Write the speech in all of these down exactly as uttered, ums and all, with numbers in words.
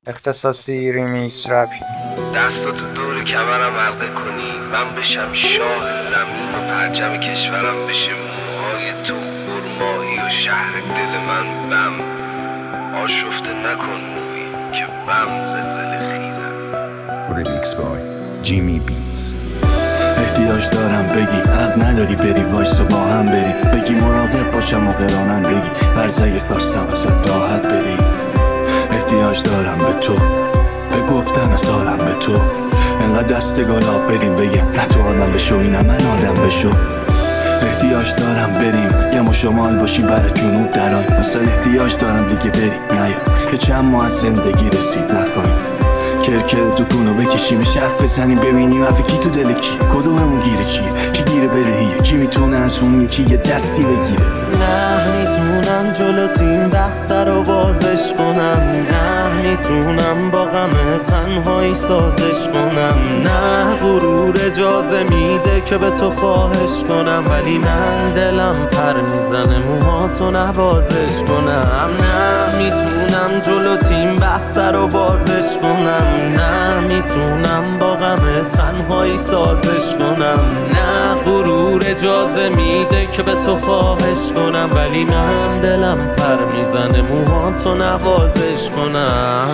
اختصاصی ریمیکس رپی. دستاتو دور کمرم حلقه کنی، من بشم شاه زمین و پرچم کشورم بشه موهای تو خرمایی و شهر دل من بم آشفته نکن موی که بم زلزله خیزم. ریمیکس بای جیمی بیتز. احتیاج دارم بگی حق نداری بری وایسا با هم بری، بگی مراقب باشم و قرانن بگی برزگی خواستم ازت راحت بدی. احتیاج دارم به تو، به گفتن سالم به تو، انقدر دست گلاب بریم بگم نه تو آدم بشو اینم من آدم بشو. احتیاج دارم بریم یه ما شمال باشیم برای جنوب درای، مثلا احتیاج دارم دیگه بریم نیا که چند ماه از زندگی رسید نخواهیم کرکر تو کنو بکشیم شف بزنیم ببینیم حرف کی تو دل کی، کدوممون گیره چیه، کی گیره برهیه، کی میتونه از اون یکی یه دستی بگیره. نه میتونم جلوت این بحث رو بازش کنم، نه میتونم با غم تنهایی سازش کنم، نه غرور اجازه میده که به تو خواهش کنم، ولی من دلم پر میزنه موهاتو نوازش کنم. نه میتونم جلوت این بحث رو بازش کنم، نه میتونم با غم تنهایی سازش کنم، نه غرور اجازه میده که به تو خواهش کنم، ولی من دلم پر میزنه موهاتو نوازش کنم.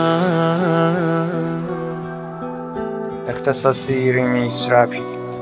اختصاصی ریمیکس رپی.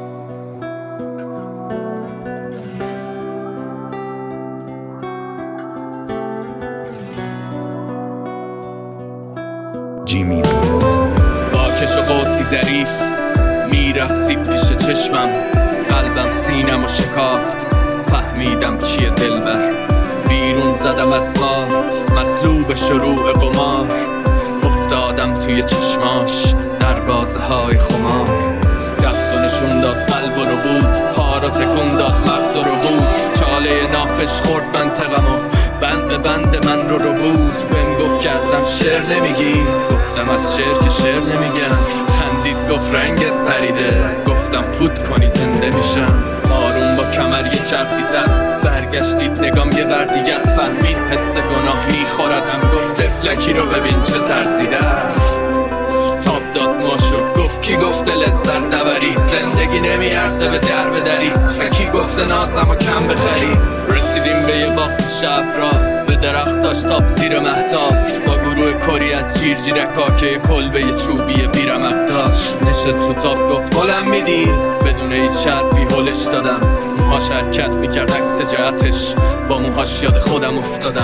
جیمی بیتز. با کش و قوسی ظریف میرقصید پیش چشمم، قلبم سینم و شکافت، فهمیدم چیه دلبر. بیرون زدم از غار مسلوب شروع قمار، افتادم توی چشماش دروازه های خمار. دست و نشون داد قلب رو بود، پا رو تکون داد مغز رو بود، چاله نافش خورد منطقمو بند به بند من رو رو بود. بهم گفت که ازم شعر نمیگی، گفتم از شعر که شعر نمیگم، خندید گفت رنگت پریده، گفتم فوت کنی زنده میشم. آروم با کمر یه چرخی زد، برگشتید نگام یه بر دیگه از، فهمید حس گناه میخوردم، گفت تفلکی رو ببین چه ترسیده است. تاب داد ماشو گفت کی گفته لذت نبری، زندگی نمیارزه به در بدری، سکی گفته نازم و کم بخری. رسیدیم به یه باغ شب را، به درختاش تاب زیر مهتاب، با گروه کری از جیر جیرکا که یه کلبه یه چوبی بیرمق داشت. نشست رو تاب گفت هلم میدی، بدون هیچ حرفی هلش دادم، موهاش حرکت میکرد عکس جهتش، با موهاش یاد خودم افتادم.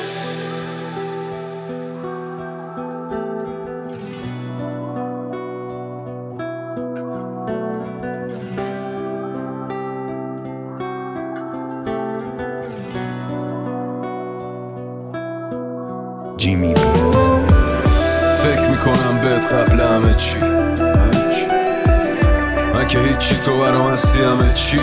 جیمی بیتز. فکر میکنم بهت قبل همه چی، من که هیچی تو برام هستی همه چی،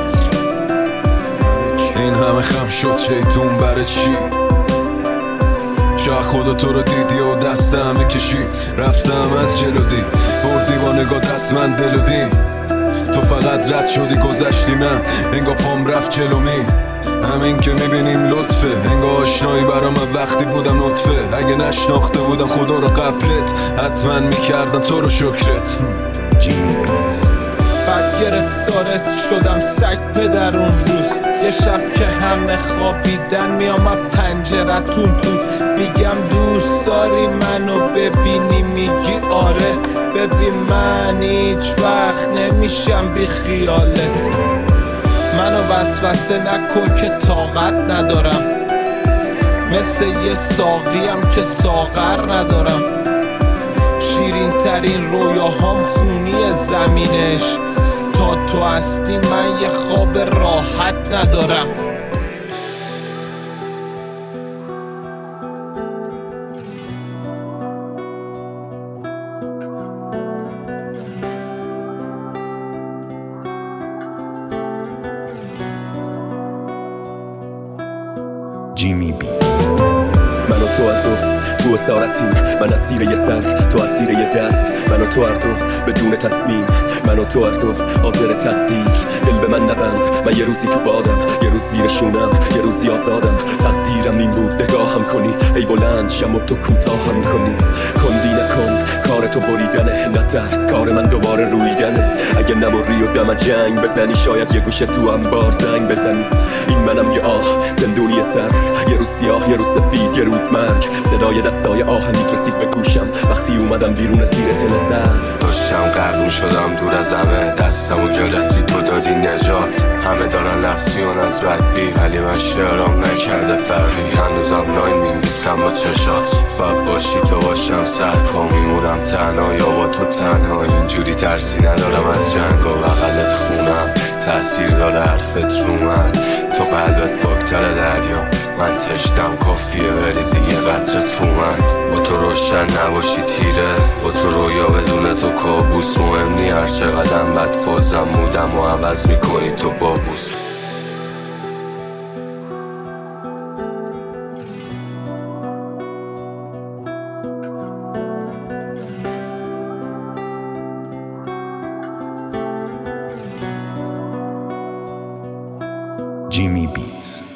این همه خم شد شیطون برای چی؟ شاید خدا تو رو دیدی و دست همه کشی، رفتم از جلو دی بردی با نگاه دست من دلو دی، تو فقط رد شدی گذشتی، نه انگاه پام رفت جلو می، همین که میبینیم لطفه، انگاه آشنایی برا من وقتی بودم نطفه، اگه نشناخته بودم خدا رو قبلت حتما میکردم تو رو شکرت. جیمی بیتز. بعد گرفتارت شدم سگ پدر اون روز، یه شب که همه خوابیدن میامم پنجرتون تو، میگم دوست داری منو ببینی، میگی آره، ببین من هیچ وقت نمیشم بی خیالت، منو وسوسه نکن که طاقت ندارم، مثل یه ساقیم که ساغر ندارم، شیرین ترین رویاهام خونی زمینش، تا تو هستی من یه خواب راحت ندارم. جیمی بیتز. من و تو هر دو تو اسارتیم، من اسیر یه سر تو اسیر یه دست، من و تو هر دو بدون تصمیم، من و تو هر دو حاضر تقدیر. دل به من نبند، من یه روزی تو بادم، یه روز زیر شونم، یه روزی آزادم. تقدیرم این بود نگاهم کنی، ای بلند شم و تو کوتاهم کنی. تو بریدنه، نه ترس کار من دوباره رویدنه. اگه نموری و دم جنگ بزنی، شاید یه گوشه تو انبار زنگ بزنی. این منم یه آه زندونی سر، یه روز سیاه یه روز سفید یه روز مرگ. صدای دستای آهنی رسید به گوشم وقتی اومدم بیرون زیر تل سر. داشتم قربون شدم دور از همه، دستمو گرفتی تو دادی نجات. همه دارن لفظیون از بدبی، ولی من شعرام نکرده فرقی. هنوزم لاین می‌نویسم با چشات، باید باشی تو باشم سرپا. میمونم تنها یا با تو تنها، اینجوری ترسی ندارم از جنگ و بغلت خونم. تأثیر داره حرفت رو من، تو قلبت پاکتر دریا. من تشتم کافیه بریزی یه قطره تو من. با تو روشن نباشی تیره، با تو رویا بدون تو کابوس. مهم نی هر چقدرم بد فازم مودم و عوض میکنی تو بابوس. Jimmy Beats.